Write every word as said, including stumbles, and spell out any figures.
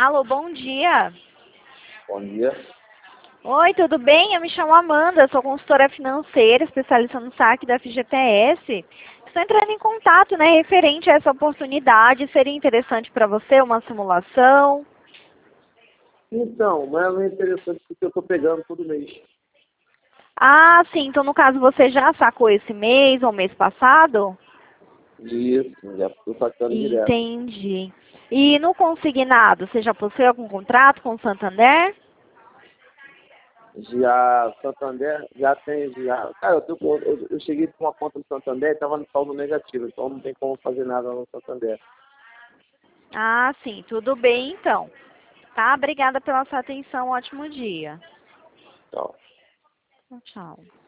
Alô, bom dia. Bom dia. Oi, tudo bem? Eu me chamo Amanda, sou consultora financeira, especialista no saque da F G T S. Estou entrando em contato, né, referente a essa oportunidade. Seria interessante para você uma simulação? Então, mas é interessante porque eu estou pegando todo mês. Ah, sim. Então, no caso, você já sacou esse mês ou mês passado? Isso, já estou sacando direto. Entendi. E no consignado, você já possui algum contrato com o Santander? Já Santander, já tem, já. Cara, eu, tô- eu, eu cheguei com uma conta no Santander e estava no saldo negativo, então não tem como fazer nada no Santander. Ah, sim. Tudo bem, então. Tá? Obrigada pela sua atenção. Ótimo dia. Então, Tchau.